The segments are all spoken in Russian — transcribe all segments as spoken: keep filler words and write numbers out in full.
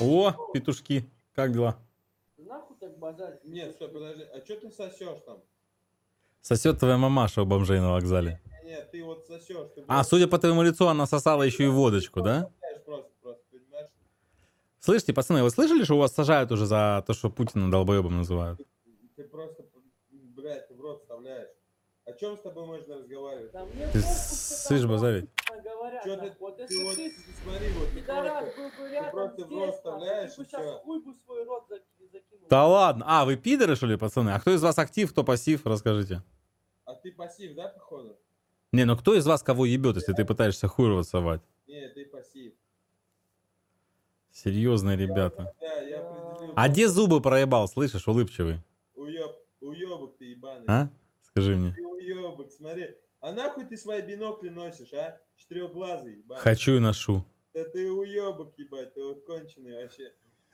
О, петушки, как дела? Нахуй так базарить? Нет, стой, подожди, а что ты сосешь там? Сосет твоя мамаша у бомжей на вокзале. Нет, ты вот сосешь. Ты А, судя по твоему лицу, она сосала еще и водочку, да? Просто, просто, понимаешь? Слышите, пацаны, вы слышали, что у вас сажают уже за то, что Путина долбоебом называют? Ты просто, блядь, ты в рот вставляешь. О чем с тобой можно разговаривать? Да мне Ты похуй, что слышь, там базарить? говорят, Чё ты, нахуй. Вот ты если вот, ты, смотри, вот, ты пидорас, просто, был бы ты рядом просто в здесь, рот нахуй, вставляешь ты бы и сейчас все. хуй бы свой рот заки- закинул. Да ладно. А, вы пидоры, что ли, пацаны? А кто из вас актив, кто пассив? Расскажите. А ты пассив, да, походу? Не, ну кто из вас кого ебет, если ты пытаешься хуй рвать? Не, ты пассив. Серьезные ребята. Да, я определил. А где зубы проебал, слышишь, улыбчивый? Уеб, уебок ты ебаный. А? Скажи мне. Ты уебок, смотри. А нахуй ты свои бинокли носишь, а? Четырехглазый, ебаный. Хочу и ношу. Да ты уебок, ебать, ты вот конченый вообще.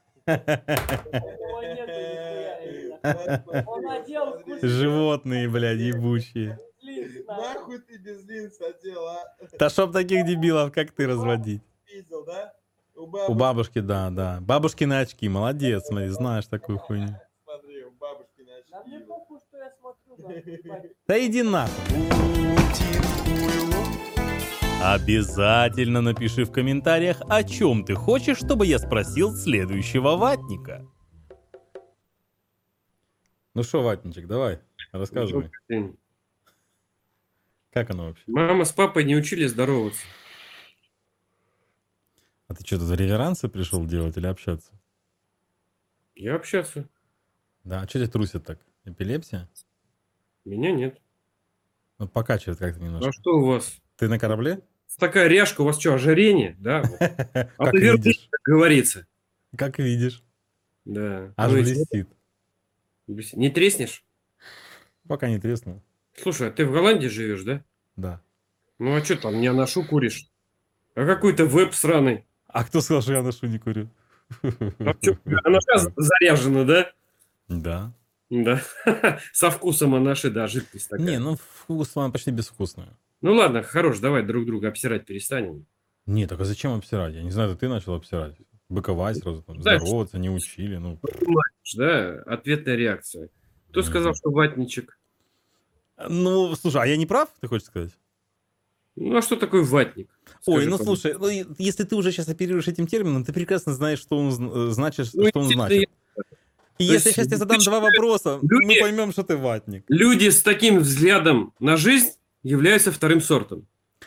Его нету нихуя, именно. Он одел вкусный. Животные, блядь, ебучие. линз, нахуй. Нахуй ты без линз одел, а? Да чтоб таких дебилов, как ты, разводить. Видел, да? У У бабушки, бабушки, да, да. Бабушкины очки, молодец, смотри, знаешь такую хуйню. смотри, у бабушки Да мне начали. похуй, что я смотрю, нахуй, ебать. Да иди нахуй. Обязательно напиши в комментариях, о чем ты хочешь, чтобы я спросил следующего ватника. Ну что, ватничек, давай, рассказывай. Как оно вообще? Мама с папой не учили здороваться. А ты что, тут реверансы пришел делать или общаться? Я общаться. Да, а что тебя трусит так? Эпилепсия? Меня нет. Ну, покачивает как-то немножко. А что у вас? Ты на корабле? Такая ряжка, у вас что, ожирение? Да? А Как ты верни, видишь. как говорится. Как видишь. Да. Аж Ну, и блестит. что? Не треснешь? Пока не треснул. Слушай, а ты в Голландии живешь, да? Да. Ну а что там, не аношу куришь? А какой-то веб сраный. А кто сказал, что я ношу не курю? А что, аноша заряжена, да? Да. Да. Со вкусом анаши, да, жидкость такая. Не, ну вкус она почти безвкусная. Ну ладно, хорош, давай друг друга обсирать перестанем. Не, так а зачем обсирать? Я не знаю, это ты начал обсирать. Быковать сразу, там, Да, здороваться, не учили. Ну, Понимаешь, да? Ответная реакция. Кто сказал, что ватничек? ну, слушай, а я не прав, ты хочешь сказать? Ну а что такое ватник? Ой, Скажи, ну пожалуйста. слушай, ну, и- если ты уже сейчас оперируешь этим термином, ты прекрасно знаешь, что он зн- значит, Ну, что он естественно, значит. И То если есть сейчас тебе задам ты два вопроса, люди- мы поймем, что ты ватник. Люди с таким взглядом на жизнь являются вторым сортом.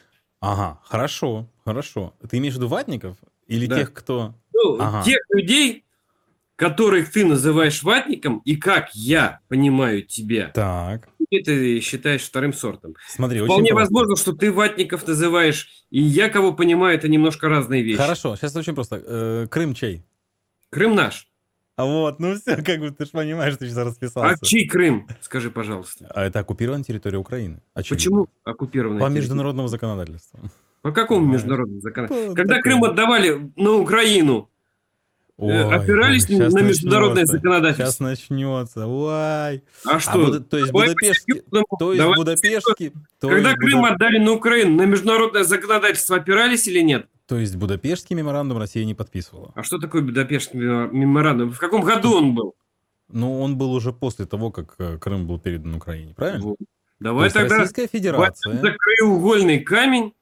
Ага, хорошо, хорошо. Ты имеешь в виду ватников? Или Да. тех, кто... Ну, Ага. тех людей, которых ты называешь ватником, и как я понимаю тебя, Так, ты считаешь вторым сортом. смотри, очень Вполне просто. возможно, что ты ватников называешь, и я, кого понимаю, это немножко разные вещи. Хорошо, сейчас очень просто. Э, Крым чей? Крым наш. А вот, ну все, как бы ты же понимаешь, ты сейчас А расписался. чей Крым? Скажи, пожалуйста. А это оккупированная территория Украины. Очевидно. Почему оккупированная По территория? международному законодательству. По какому Понимаешь? международному законодательству? По Когда такому. Крым отдавали на Украину, Ой, опирались ой, щас на международное начнется. законодательство. Сейчас начнется. Ой. а А что? Буда- то есть Давай Будапештский, по-серьезному. то есть Давай Будапештский, то Когда есть, Крым Буда- отдали на Украину, на международное законодательство опирались или нет? то есть Будапештский меморандум Россия не подписывала. А что такое Будапештский меморандум? В каком году он был? Ну, он был уже после того, как э, Крым был передан Украине, правильно? Вот. То Давай есть тогда Российская Федерация... возьмем за краеугольный камень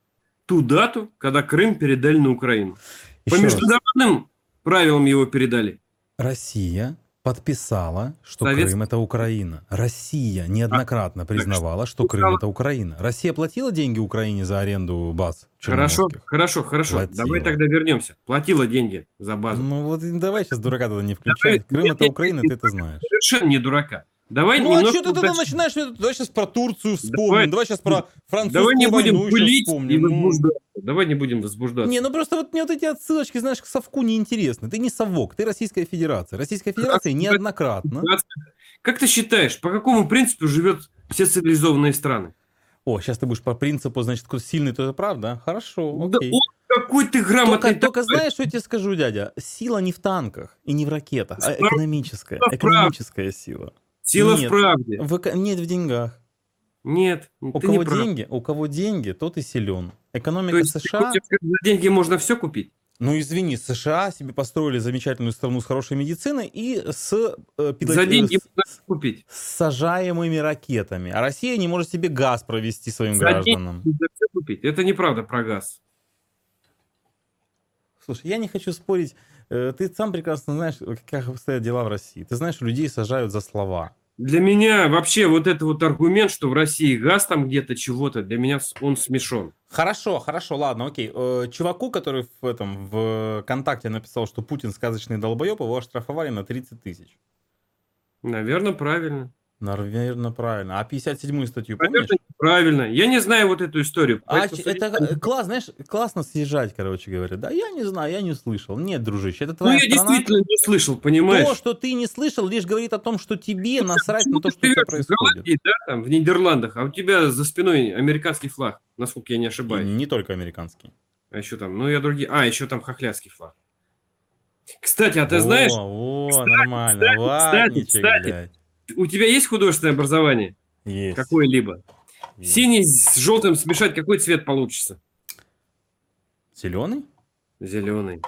ту дату, когда Крым передали на Украину. По Еще раз. международным правилам его передали. Россия подписала, что Совет- Крым это Украина. Россия неоднократно признавала, что что Крым сказала? это Украина. Россия платила деньги Украине за аренду баз Хорошо, черноморских? хорошо, хорошо. Платила. Давай тогда вернемся. Платила деньги за базу. Ну вот и давай сейчас дурака тогда не включай. Давай- Крым нет, это нет, Украина, нет, ты это знаешь. Совершенно не дурака. Давай Ну а немножко что ты тогда уточним. начинаешь? Давай сейчас про Турцию вспомним. Давай- Давай, сейчас про французскую Давай не будем войну еще пылить и вспомним. Ну. возбуждаться. Давай не будем возбуждаться. Не, ну просто вот мне вот эти отсылочки, знаешь, к совку неинтересны. Ты не совок, ты Российская Федерация. Российская Федерация неоднократно... Как ты считаешь, по какому принципу живет все цивилизованные страны? О, сейчас ты будешь по принципу, значит, кто сильный, то это правда. Хорошо, Да окей. вот какой ты грамотный. Только, только такой. знаешь, что я тебе скажу, дядя? Сила не в танках и не в ракетах, а Сила экономическая. в Экономическая сила. Сила Нет. в правде. В эко- Нет в деньгах. Нет, У ты не кого прав. деньги, у кого деньги, тот и силен. То Экономика есть ты США... хочешь сказать, за деньги можно все купить? Ну, извини, США себе построили замечательную страну с хорошей медициной и с, э, пилот- За деньги с- можно купить. с сажаемыми ракетами. А Россия не может себе газ провести своим За деньги гражданам. можно всё купить. Это неправда про газ. Слушай, я не хочу спорить. Э, Ты сам прекрасно знаешь, как обстоят дела в России. Ты знаешь, людей сажают за слова. Для меня вообще вот это вот аргумент, что в России газ там где-то чего-то, для меня с- он смешон. Хорошо, хорошо, ладно, окей. Э, Чуваку, который в этом в ВКонтакте написал, что Путин сказочный долбоеб, его оштрафовали на тридцать тысяч. Наверное, правильно. Наверное, правильно. А пятьдесят седьмую статью помнишь? Наверное, правильно. Я не знаю вот эту историю. А поэтому ч- это судить- э, класс, знаешь, классно съезжать, короче говоря. Да, я не знаю, я не слышал. Нет, дружище, это Ну, твоя я страна. действительно не слышал, понимаешь? То, что ты не слышал, лишь говорит о том, что тебе насрать Почему на то, ты что у тебя живешь в происходит. Голландии, да, там, в Нидерландах, а у тебя за спиной американский флаг, насколько я не И ошибаюсь. не только американский. А еще там, ну я другие, а, еще там хохлядский флаг. Кстати, а ты знаешь, О, кстати, нормально. кстати, Ватничек, кстати, блядь. у тебя есть художественное образование? Есть. Какое-либо? есть. Синий с желтым смешать, какой цвет получится? Зеленый? Зеленый.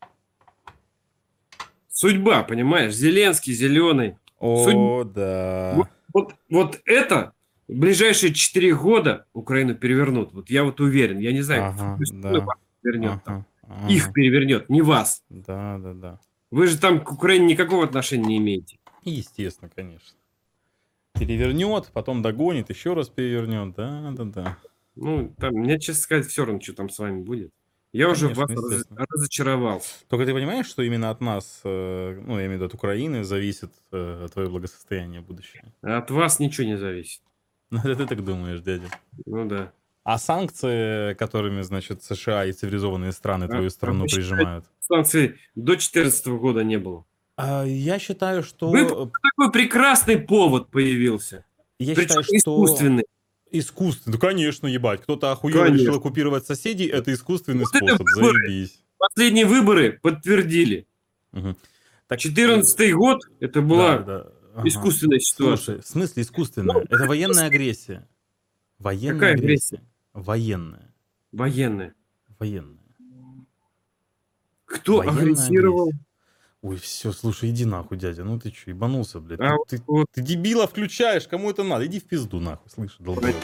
Судьба, понимаешь? Зеленский, зеленый. О, да. Вот, вот это в ближайшие четыре года Украину перевернут. Вот я вот уверен. Я не знаю, Ага, кто да. перевернет там. Ага, ага. Их перевернет, не вас. Да, да, да. Вы же там к Украине никакого отношения не имеете. Естественно, конечно. Перевернет, потом догонит, еще раз перевернет. Да, да, да. Ну, там, мне, честно сказать, все равно, что там с вами будет. Я уже в Конечно, вас раз- естественно. разочаровался. Только ты понимаешь, что именно от нас, э, ну, я имею в виду от Украины, зависит э, твое благосостояние будущее? А от вас ничего не зависит. Ну, это ты так думаешь, дядя. Ну да. А санкции, которыми, значит, США и цивилизованные страны А- твою а страну вы считаете- прижимают? Санкций до две тысячи четырнадцатого года не было. А, я считаю, что... Вы- Такой прекрасный повод появился. Я Причем считаю, что... искусственный. Искусственный. Да, конечно, ебать. Кто-то охуел Конечно. решил оккупировать соседей. Это искусственный Вот это способ. выборы. Заебись. Последние выборы подтвердили. Мгм. Так, четырнадцатый год это да, была да. Ага. искусственная ситуация. Слушай, в смысле искусственная? Это военная агрессия. Военная Какая агрессия? Военная. Военная. Военная. Кто Военная агрессировал? агрессия. Ой, все, слушай, иди нахуй, дядя. Ну ты что, ебанулся, блядь? А ты, ты- вот- ты дебила включаешь, кому это надо? Иди в пизду, нахуй, слышишь, долбоёб.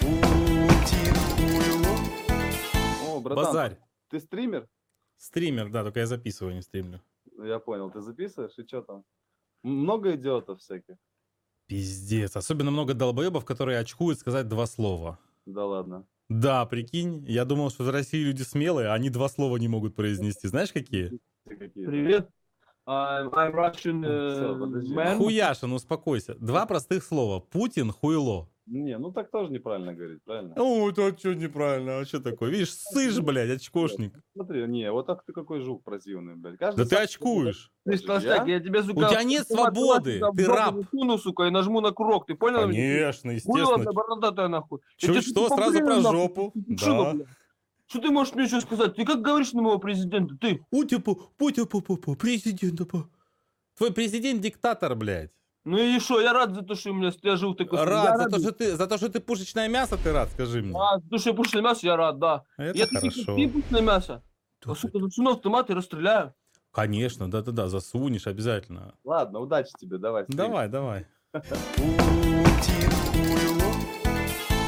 О, братан, Базарь. ты стример? Стример, да, только я записываю, не стримлю. Ну, я понял, ты записываешь и что там? М- Много идиотов всяких? Пиздец. Особенно много долбоебов, которые очкуют сказать два слова. Да ладно. Да, прикинь, я думал, что в России люди смелые, а они два слова не могут произнести. Знаешь, какие? Ты какие? Привет. I'm, I'm Russian Всё, uh, подожди. man. Хуяша, ну успокойся. Два простых слова. Путин, хуйло. Не, ну так тоже неправильно говорить, правильно? О, это что неправильно? А что такое? Видишь, сышь, блядь, очкошник. Смотри, не, вот так ты какой жук противный, блядь. Каждый Да ты сам- очкуешь. Ты толстяк, я тебе, сука... У тебя нет свободы, ты раб. Суну, сука, и нажму на курок, ты понял? Конечно, Хуйло, естественно. бородатая, нахуй. Я Чуть тебе что, по сразу блину, про нахуй, жопу. ты Да. чё, блядь? Что ты можешь мне еще сказать? Ты как говоришь на моего президента? Ты? Утипу, путипу, пупу, президента. пу. Твой президент диктатор, блядь. Ну и что, я рад за то, что у меня я жил в такой стране. Я Рад за то, что ты, за то, что ты пушечное мясо, ты рад, скажи мне. А, за то, что я пушное мясо, я рад, да. Это я таких, хорошо. как ты, пушное мясо. Тут- А, сука, засуну автомат и расстреляю. Конечно, да-да-да, засунешь обязательно. Ладно, удачи тебе, давай. стрим. Давай, давай. Путин хуйло,